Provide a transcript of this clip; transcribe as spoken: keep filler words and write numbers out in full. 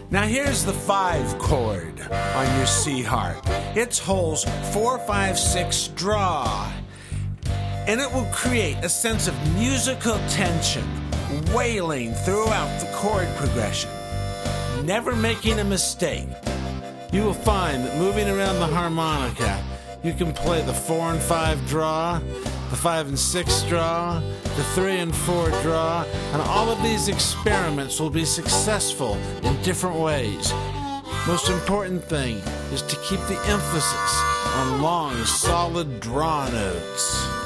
Now here's the five chord on your C harp. It's holes four, five, six, draw. And it will create a sense of musical tension, wailing throughout the chord progression, never making a mistake. You will find that moving around the harmonica, you can play the four and five draw, the five and six draw, the three and four draw, and all of these experiments will be successful in different ways. Most important thing is to keep the emphasis on long, solid draw notes.